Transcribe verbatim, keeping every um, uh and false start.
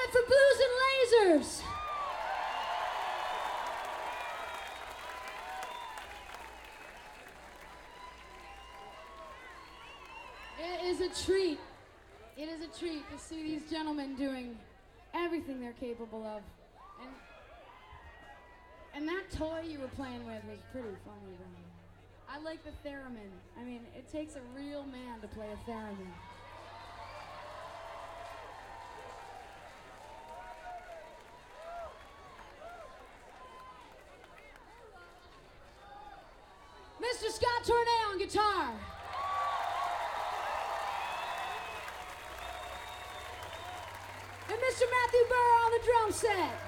it for Blues and Lasers. It is a treat. It is a treat to see these gentlemen doing everything they're capable of. And, and that toy you were playing with was pretty funny, though. I like the theremin. I mean, it takes a real man to play a theremin. Mister Scott Tornay on guitar. And Mister Matthew Burr on the drum set.